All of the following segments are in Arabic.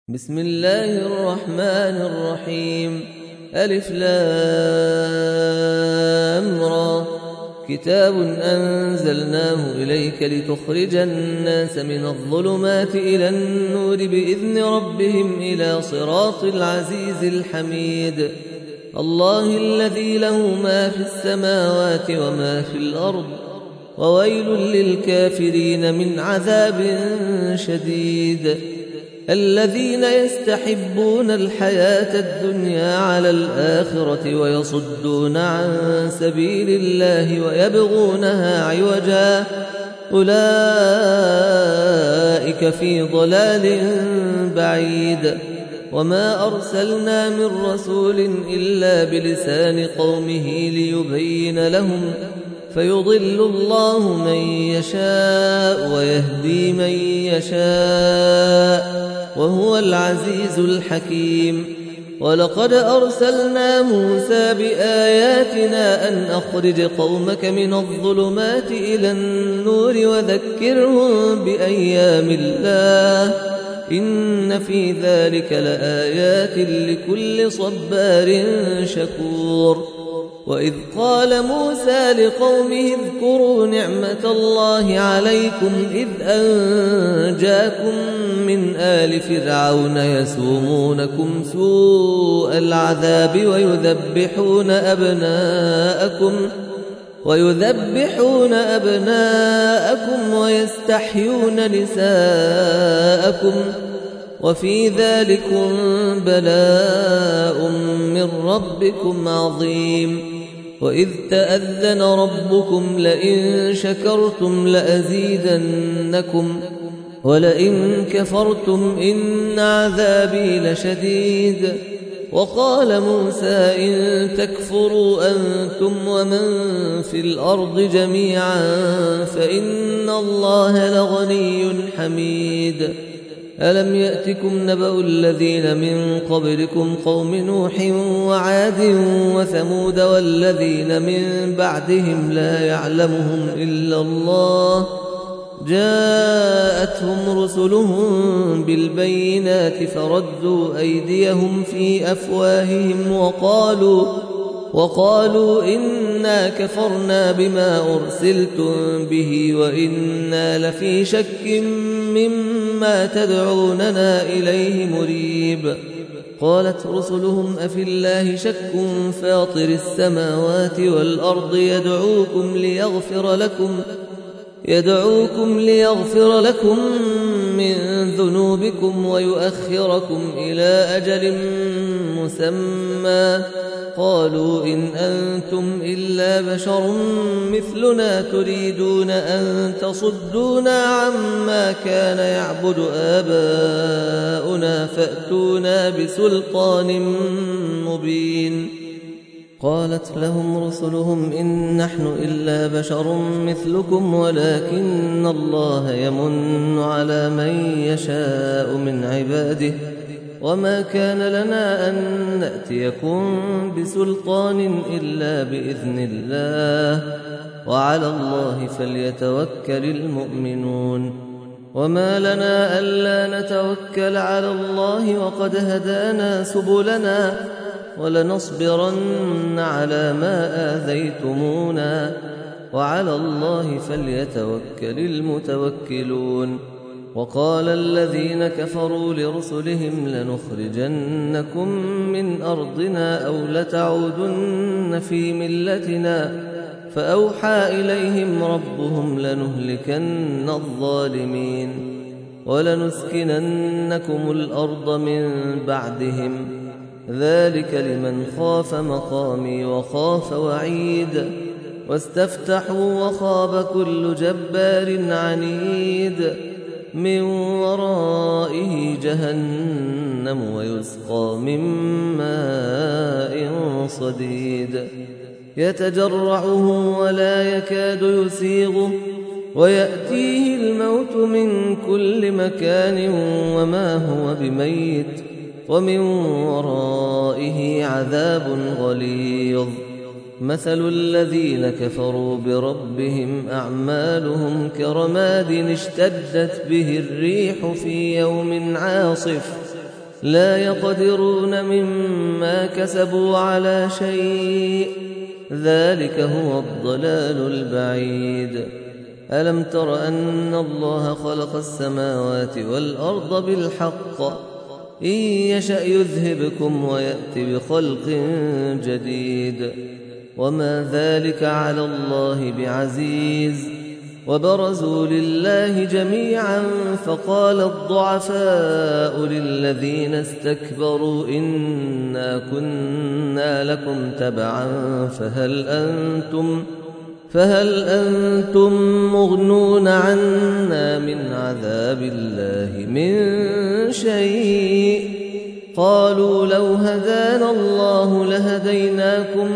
بسم الله الرحمن الرحيم. ألف لام را. كتاب أنزلناه إليك لتخرج الناس من الظلمات إلى النور بإذن ربهم إلى صراط العزيز الحميد. الله الذي له ما في السماوات وما في الأرض، وويل للكافرين من عذاب شديد. الذين يستحبون الحياة الدنيا على الآخرة ويصدون عن سبيل الله ويبغونها عوجا، أولئك في ضلال بعيد. وما أرسلنا من رسول إلا بلسان قومه ليبين لهم، فيضل الله من يشاء ويهدي من يشاء، وهو العزيز الحكيم. ولقد أرسلنا موسى بآياتنا أن أخرج قومك من الظلمات إلى النور وذكرهم بأيام الله، إن في ذلك لآيات لكل صبار شكور. وإذ قال موسى لقومه اذكروا نعمة الله عليكم إذ أنجاكم من آل فرعون يسومونكم سوء العذاب ويذبحون أبناءكم ويستحيون نساءكم، وفي ذلكم بلاء من ربكم عظيم. وإذ تأذن ربكم لئن شكرتم لأزيدنكم ولئن كفرتم إن عذابي لشديد. وقال موسى إن تكفروا أنتم ومن في الأرض جميعا فإن الله لغني حميد. ألم يأتكم نبأ الذين من قبلكم قوم نوح وعاد وثمود والذين من بعدهم لا يعلمهم إلا الله، جاءتهم رسلهم بالبينات فردوا أيديهم في أفواههم وقالوا إنا كفرنا بما أرسلتم به وإنا لفي شك مما تدعوننا إليه مريب. قالت رسلهم أفي الله شك فاطر السماوات والأرض يدعوكم ليغفر لكم من ذنوبكم ويؤخركم إلى أجل مسمى. قالوا إن أنتم إلا بشر مثلنا تريدون أن تصدونا عما كان يعبد آباؤنا فأتونا بسلطان مبين. قالت لهم رسلهم إن نحن إلا بشر مثلكم ولكن الله يمن على من يشاء من عباده، وما كان لنا أن نأتيكم بسلطان إلا بإذن الله، وعلى الله فليتوكل المؤمنون. وما لنا ألا نتوكل على الله وقد هدانا سبلنا ولنصبرن على ما آذيتمونا، وعلى الله فليتوكل المتوكلون. وقال الذين كفروا لرسلهم لنخرجنكم من أرضنا أو لتعودن في ملتنا، فأوحى إليهم ربهم لنهلكن الظالمين ولنسكننكم الأرض من بعدهم، ذلك لمن خاف مقامي وخاف وعيد. واستفتحوا وخاب كل جبار عنيد، من ورائه جهنم ويسقى من ماء صديد يتجرعه ولا يكاد يسيغه، ويأتيه الموت من كل مكان وما هو بميت، ومن ورائه عذاب غليظ. مثل الذين كفروا بربهم أعمالهم كرماد اشتدت به الريح في يوم عاصف لا يقدرون مما كسبوا على شيء، ذلك هو الضلال البعيد. ألم تر أن الله خلق السماوات والأرض بالحق، إن يشأ يذهبكم ويأت بخلق جديد، وما ذلك على الله بعزيز. وبرزوا لله جميعا فقال الضعفاء للذين استكبروا إنا كنا لكم تبعا فهل أنتم مغنون عنا من عذاب الله من شيء؟ قالوا لو هدانا الله لهديناكم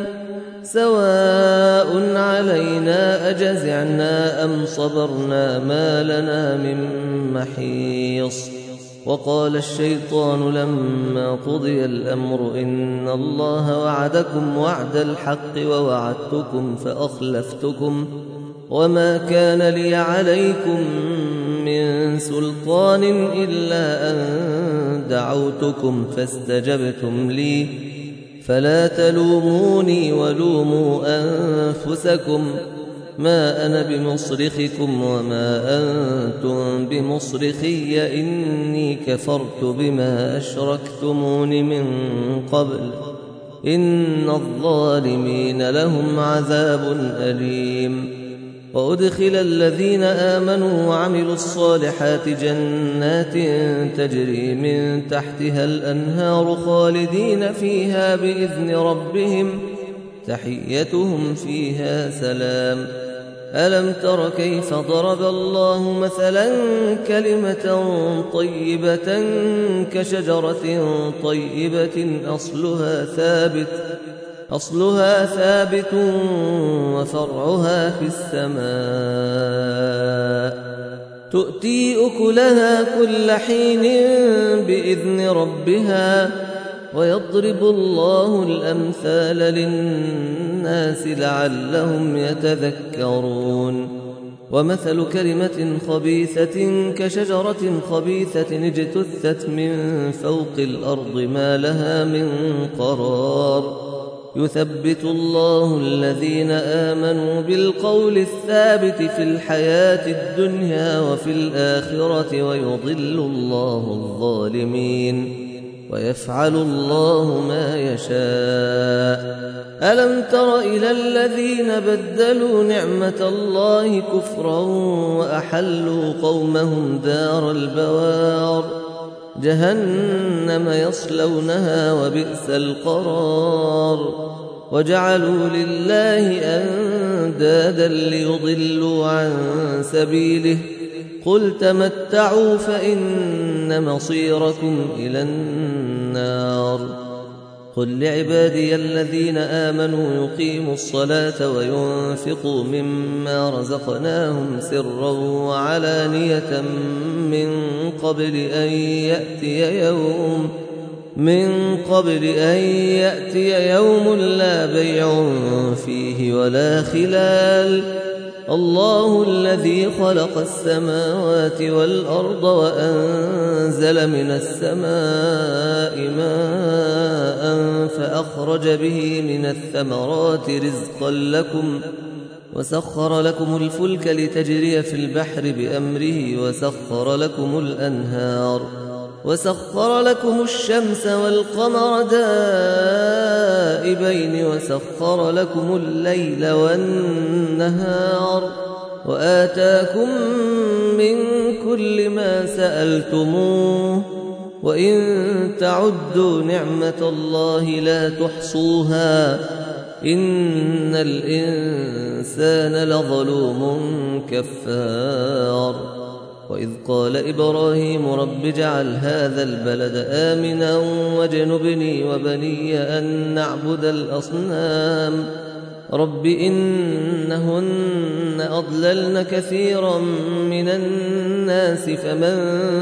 سواء علينا أجزعنا أم صبرنا ما لنا من محيص. وقال الشيطان لما قضي الأمر إن الله وعدكم وعد الحق ووعدتكم فأخلفتكم وما كان لي عليكم من سلطان إلا أن دعوتكم فاستجبتم لي فلا تلوموني ولوموا أنفسكم ما أنا بمصرخكم وما أنتم بمصرخي إني كفرت بما أشركتمون من قبل إن الظالمين لهم عذاب أليم. وأدخل الذين آمنوا وعملوا الصالحات جنات تجري من تحتها الأنهار خالدين فيها بإذن ربهم تحيتهم فيها سلام. ألم تر كيف ضرب الله مثلا كلمة طيبة كشجرة طيبة أصلها ثابت وفرعها في السماء تؤتي أكلها كل حين بإذن ربها ويضرب الله الأمثال للناس لعلهم يتذكرون. ومثل كلمة خبيثة كشجرة خبيثة اجتثت من فوق الأرض ما لها من قرار يثبت الله الذين آمنوا بالقول الثابت في الحياة الدنيا وفي الآخرة ويضل الله الظالمين ويفعل الله ما يشاء. ألم تر إلى الذين بدلوا نعمة الله كفرا وأحلوا قومهم دار البوار جهنم يصلونها وبئس القرار وجعلوا لله أندادا ليضلوا عن سبيله قل تمتعوا فإن مصيركم إلى النار. قل لعبادي الذين آمنوا يقيموا الصلاة وينفقوا مما رزقناهم سرا وعلانية من قبل أن يأتي يوم لا بيع فيه ولا خلال. الله الذي خلق السماوات والأرض وأنزل من السماء ماء فأخرج به من الثمرات رزقا لكم وسخر لكم الفلك لتجري في البحر بأمره وسخر لكم الأنهار وسخر لكم الشمس والقمر دائبين وسخر لكم الليل والنهار وآتاكم من كل ما سألتموه وإن تعدوا نعمة الله لا تحصوها إن الإنسان لظلوم كفار. وإذ قال إبراهيم رب اجعل هذا البلد آمنا واجنبني وبني أن نعبد الأصنام رب إنهن أضللن كثيرا من الناس فمن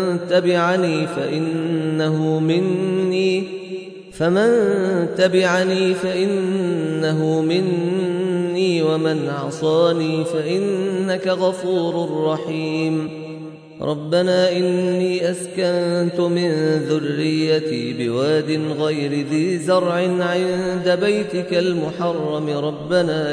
تبعني فإنه مني ومن عصاني فإنك غفور رحيم. ربنا إني أسكنت من ذريتي بواد غير ذي زرع عند بيتك المحرم ربنا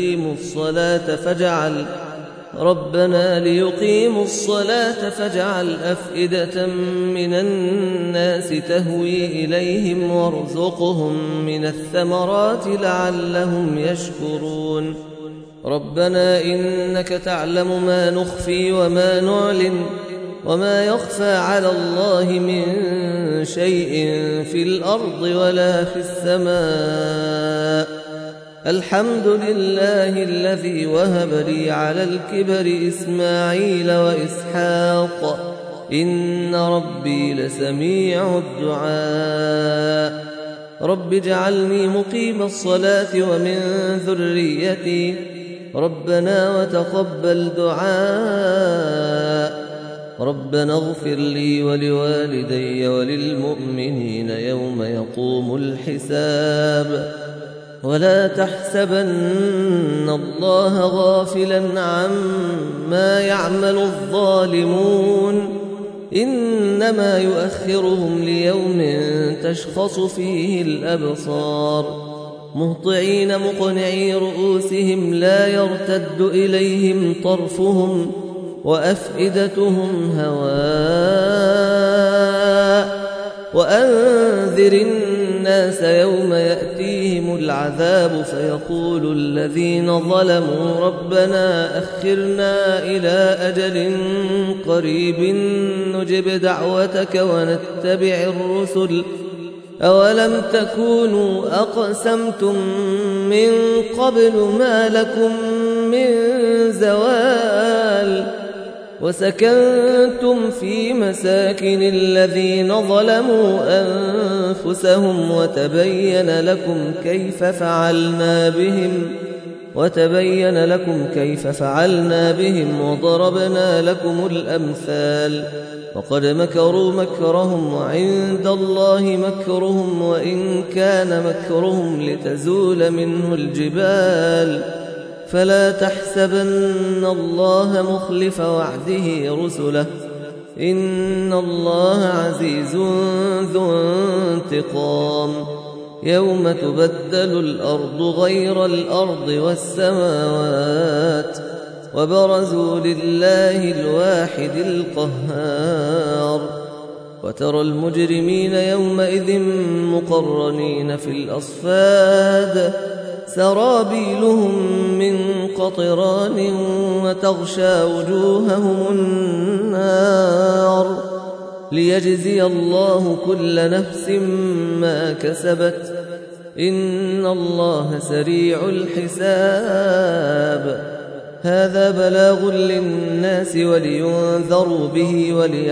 ليقيموا الصلاة فاجعل أفئدة من الناس تهوي إليهم وارزقهم من الثمرات لعلهم يشكرون ربنا إنك تعلم ما نخفي وما نعلن وما يخفى على الله من شيء في الأرض ولا في السماء الحمد لله الذي وهب لي على الكبر إسماعيل وإسحاق إن ربي لسميع الدعاء رب اجعلني مقيم الصلاة ومن ذريتي ربنا وتقبل دعاء ربنا اغفر لي ولوالدي وللمؤمنين يوم يقوم الحساب ولا تحسبن الله غافلا عما يعمل الظالمون إنما يؤخرهم ليوم تشخص فيه الأبصار مهطعين مقنعي رؤوسهم لا يرتد إليهم طرفهم وأفئدتهم هواء وأنذر الناس يوم يأتيهم العذاب فيقول الذين ظلموا ربنا أخرنا إلى أجل قريب نجب دعوتك ونتبع الرسل أولم تكونوا أقسمتم من قبل ما لكم من زوال وسكنتم في مساكن الذين ظلموا أنفسهم وتبين لكم كيف فعلنا بهم وضربنا لكم الأمثال وقد مكروا مكرهم وعند الله مكرهم وإن كان مكرهم لتزول منه الجبال فلا تحسبن الله مخلف وعده رسله إن الله عزيز ذو انتقام يوم تبدل الأرض غير الأرض والسماوات وبرزوا لله الواحد القهار وترى المجرمين يومئذ مقرنين في الأصفاد سرابيلهم من قطران وتغشى وجوههم النار ليجزي الله كل نفس ما كسبت إن الله سريع الحساب هذا بلاغ للناس ولينذروا به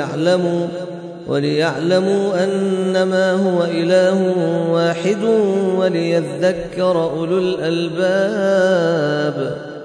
وليعلموا أنما هو إله واحد وليذكر أولو الألباب